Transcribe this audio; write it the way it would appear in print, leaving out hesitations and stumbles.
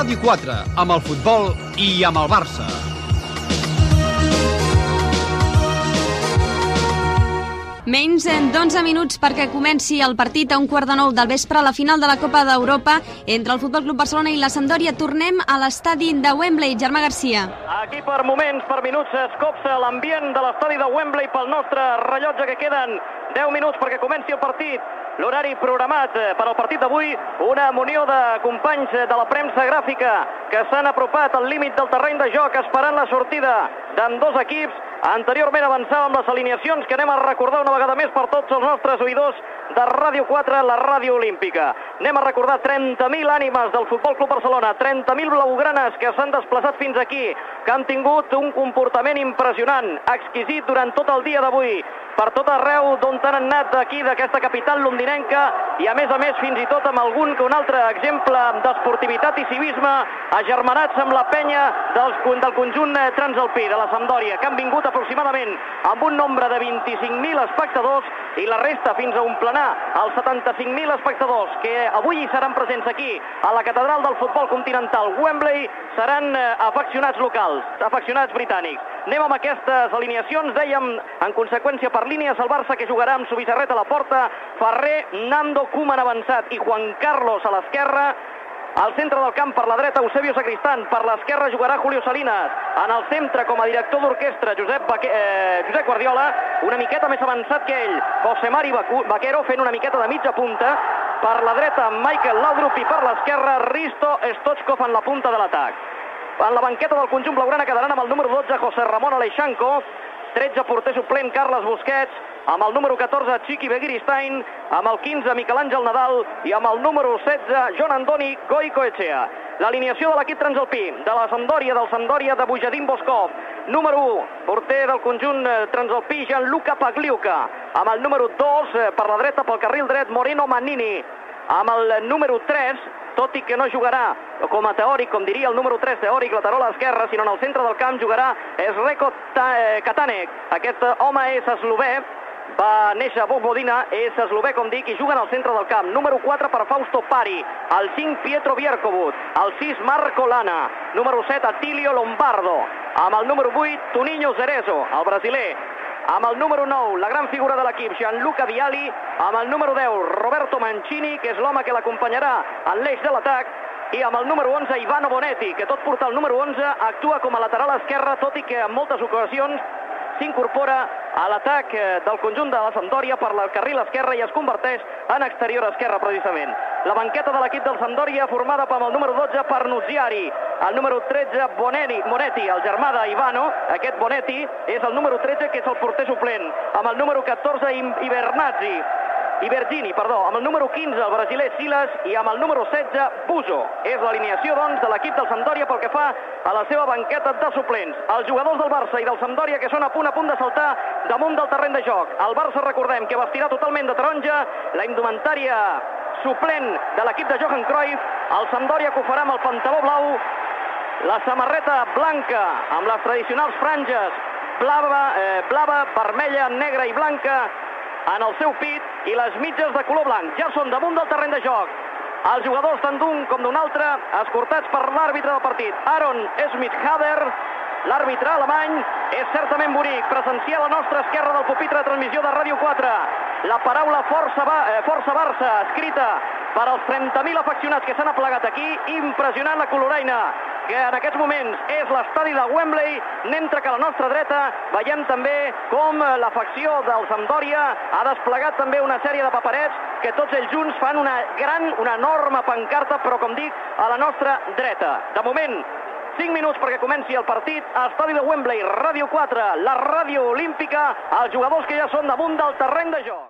Ràdio 4, amb el futbol i amb el Barça. Menys d'11 minuts perquè comenci el partit a 8:45 del vespre a la final de la Copa d'Europa entre el Futbol Club Barcelona i la Sampdoria. Tornem a l'estadi de Wembley. Germà Garcia. Aquí per moments, per minuts, es copsa l'ambient de l'estadi de Wembley pel nostre rellotge, que queden 10 minuts perquè comenci el partit. L'horari programat per al partit d'avui, una munió de companys de la premsa gràfica que s'han apropat al límit del terreny de joc esperant la sortida d'ambdós equips. Anteriorment avançàvem les alineacions que anem a recordar una vegada més per tots els nostres oïdors de Ràdio 4, la ràdio olímpica. Anem a recordar 30.000 ànimes del Futbol Club Barcelona, 30.000 blaugranes que s'han desplaçat fins aquí, que han tingut un comportament impressionant, exquisit durant tot el dia d'avui, per tot arreu d'on han anat d'aquí, d'aquesta capital londinenca, i a més fins i tot amb algun que un altre exemple d'esportivitat i civisme, agermanats amb la penya del conjunt transalpí de la Sampdoria, que han vingut aproximadament amb un nombre de 25.000 espectadors i la resta fins a omplenar els 75.000 espectadors que avui hi seran presents aquí a la catedral del futbol continental Wembley. Seran afeccionats locals, afeccionats britànics. Anem amb aquestes alineacions. Dèiem, en conseqüència, per línies, el Barça, que jugarà amb Zubizarreta a la porta, Ferrer, Nando, Koeman avançat i Juan Carlos a l'esquerra. Al centre del camp, per la dreta, Eusebio Sacristán. Per l'esquerra jugarà Julio Salinas. En el centre, com a director d'orquestra, Josep Guardiola, una miqueta més avançat que ell, José Mari Vaquero, fent una miqueta de mitja punta. Per la dreta, Michael Laudrup, i per l'esquerra, Risto Stoichkov en la punta de l'atac. En la banqueta del conjunt blaugrana quedaran amb el número 12, José Ramón Aleixanco, 13, porter suplent, Carles Busquets, amb el número 14, Chiqui Begiristain, amb el 15, Miquel Àngel Nadal, i amb el número 16, Jon Andoni Goicoechea. L'alineació de l'equip transalpí, de la Sampdoria, del Sampdoria de Bujadin Boskov. Número 1, porter del conjunt transalpí, Gianluca Pagliuca. Amb el número 2, per la dreta, pel carril dret, Moreno Mannini. Amb el número 3, tot i que no jugarà com a teòric, com diria el número 3 teòric, lateral a l'esquerra, sinó en el centre del camp jugarà Sreko Katanek. Aquest home és eslové, va néixer a Vojvodina, és eslové, com dic, i juga en el centre del camp. Número 4 per Fausto Pari, el 5 Pietro Bierkobut, el 6 Marco Lana, número 7 Attilio Lombardo, amb el número 8 Toninho Cerezo, el brasiler. Amb el número 9, la gran figura de l'equip, Gianluca Vialli. Amb el número 10, Roberto Mancini, que és l'home que l'acompanyarà en l'eix de l'atac. I amb el número 11, Ivano Bonetti, que tot porta el número 11, actua com a lateral esquerre, tot i que en moltes ocasions s'incorpora a l'atac del conjunt de la Sampdoria per el carril esquerre i es converteix en exterior esquerre, precisament. La banqueta de l'equip del Sampdoria formada per el número 12, Parnuziari, el número 13, Monetti, el germà d'Ivano. Aquest Bonetti és el número 13, que és el porter suplent. Amb el número 14, Ibergini, amb el número 15, el brasiler Silas, i amb el número 16, Buso. És l'alineació, doncs, de l'equip del Sampdoria pel que fa a la seva banqueta de suplents. Els jugadors del Barça i del Sampdoria, que són a punt de saltar damunt del terreny de joc. El Barça, recordem, que vestirà totalment de taronja, la indumentària suplent de l'equip de Johan Cruyff. El Sampdoria, que ho farà amb el pantaló blau, la samarreta blanca amb les tradicionals franges blava, vermella, negra i blanca en el seu pit, i les mitges de color blanc. Ja són damunt del terreny de joc els jugadors tant d'un com d'un altre, escortats per l'àrbitre del partit, Aaron Schmidt-Haber. L'àrbitre alemany és certament bonic. Presenciar a la nostra esquerra del pupitre de transmissió de Ràdio 4 la paraula Força Barça, escrita per als 30.000 afeccionats que s'han aplegat aquí. Impressionant la coloraina, que en aquests moments és l'estadi de Wembley, mentre que a la nostra dreta veiem també com l'afecció del Sampdoria ha desplegat també una sèrie de paperets que tots ells junts fan una enorme pancarta, però com dic, a la nostra dreta. De moment, 5 minuts perquè comenci el partit. Estadi de Wembley, Ràdio 4, la ràdio olímpica, els jugadors que ja són damunt del terreny de joc.